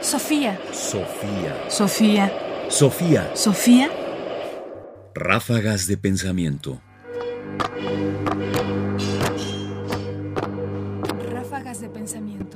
Sofía. Sofía. Sofía. Sofía. Sofía. Ráfagas de pensamiento. Ráfagas de pensamiento.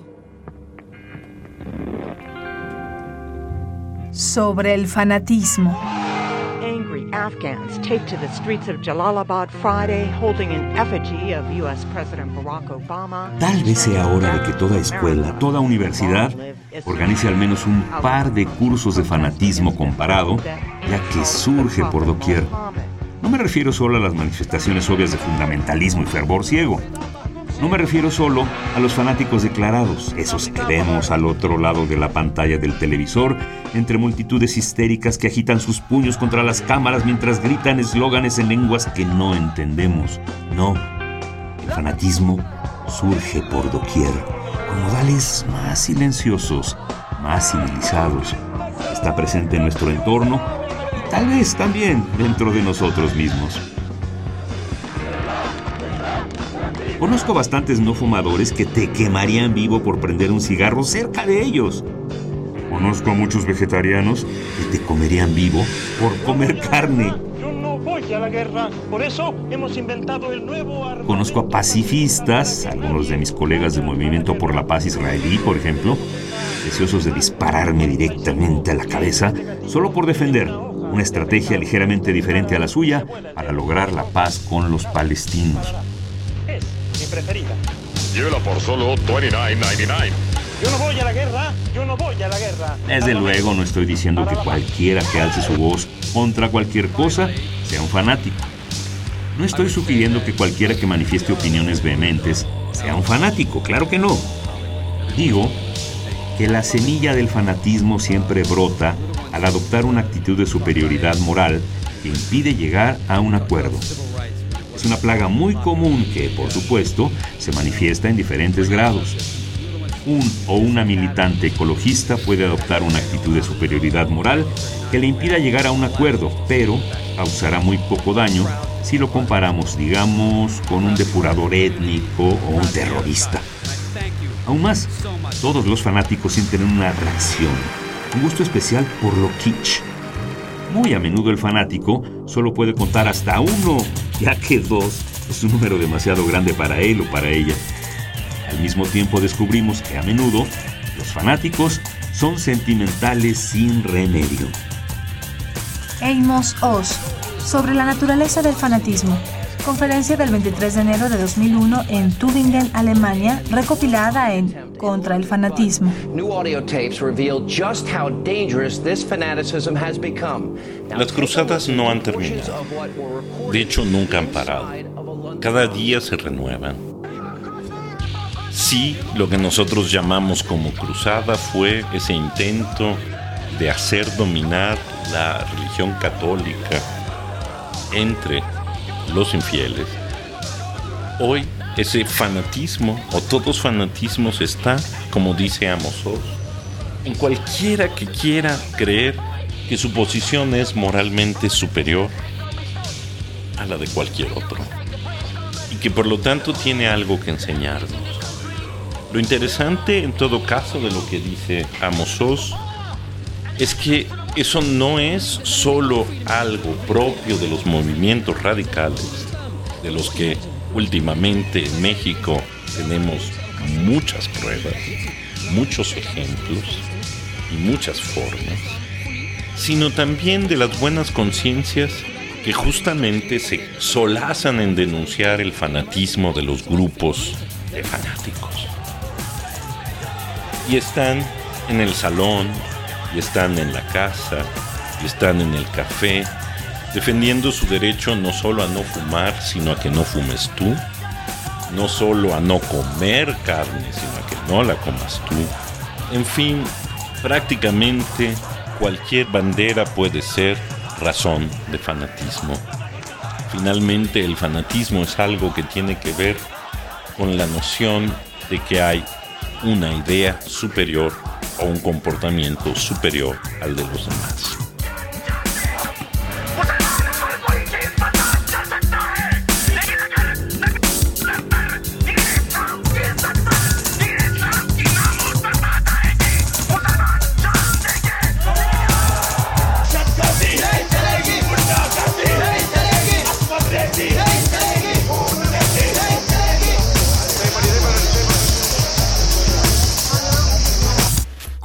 Sobre el fanatismo. Angry Afghans take to the streets of Jalalabad Friday holding an effigy of U.S. President Barack Obama. Tal vez sea hora de que toda escuela, toda universidad, organice al menos un par de cursos de fanatismo comparado, ya que surge por doquier. No me refiero solo a las manifestaciones obvias de fundamentalismo y fervor ciego. No me refiero solo a los fanáticos declarados, esos que vemos al otro lado de la pantalla del televisor, entre multitudes histéricas que agitan sus puños contra las cámaras mientras gritan eslóganes en lenguas que no entendemos. No, el fanatismo surge por doquier, con modales más silenciosos, más civilizados. Está presente en nuestro entorno y tal vez también dentro de nosotros mismos. Conozco bastantes no fumadores que te quemarían vivo por prender un cigarro cerca de ellos. Conozco a muchos vegetarianos que te comerían vivo por comer carne. Yo no voy a la guerra, por eso hemos inventado el nuevo armamento. Conozco a pacifistas, algunos de mis colegas del Movimiento por la Paz israelí, por ejemplo, deseosos de dispararme directamente a la cabeza solo por defender una estrategia ligeramente diferente a la suya para lograr la paz con los palestinos. Mi preferida. Llévela por solo $29.99. Yo no voy a la guerra, yo no voy a la guerra. Desde luego no estoy diciendo que cualquiera que alce su voz contra cualquier cosa sea un fanático. No estoy sugiriendo que cualquiera que manifieste opiniones vehementes sea un fanático, claro que no. Digo que la semilla del fanatismo siempre brota al adoptar una actitud de superioridad moral que impide llegar a un acuerdo. Es una plaga muy común que, por supuesto, se manifiesta en diferentes grados. Un o una militante ecologista puede adoptar una actitud de superioridad moral que le impida llegar a un acuerdo, pero causará muy poco daño si lo comparamos, digamos, con un depurador étnico o un terrorista. Aún más, todos los fanáticos sienten una reacción, un gusto especial por lo kitsch. Muy a menudo el fanático solo puede contar hasta 1, ya que 2 es un número demasiado grande para él o para ella. Al mismo tiempo descubrimos que a menudo los fanáticos son sentimentales sin remedio. Amos Oz, sobre la naturaleza del fanatismo. Conferencia del 23 de enero de 2001 en Tübingen, Alemania, recopilada en Contra el fanatismo. Las cruzadas no han terminado. De hecho, nunca han parado. Cada día se renuevan. Sí, lo que nosotros llamamos como cruzada fue ese intento de hacer dominar la religión católica entre los infieles. Hoy ese fanatismo o todos fanatismos está, como dice Amos Oz, en cualquiera que quiera creer que su posición es moralmente superior a la de cualquier otro y que por lo tanto tiene algo que enseñarnos. Lo interesante en todo caso de lo que dice Amos Oz es que eso no es solo algo propio de los movimientos radicales, de los que últimamente en México tenemos muchas pruebas, muchos ejemplos y muchas formas, sino también de las buenas conciencias que justamente se solazan en denunciar el fanatismo de los grupos de fanáticos. Y están en el salón, y están en la casa, y están en el café, defendiendo su derecho no solo a no fumar, sino a que no fumes tú, no solo a no comer carne, sino a que no la comas tú. En fin, prácticamente cualquier bandera puede ser razón de fanatismo. Finalmente, el fanatismo es algo que tiene que ver con la noción de que hay una idea superior o un comportamiento superior al de los demás.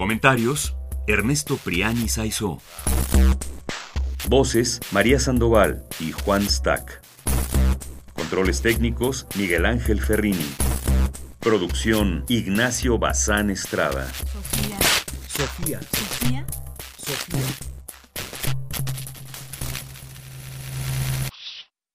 Comentarios: Ernesto Priani Saizó. Voces: María Sandoval y Juan Stack. Controles técnicos: Miguel Ángel Ferrini. Producción: Ignacio Bazán Estrada. Sofía.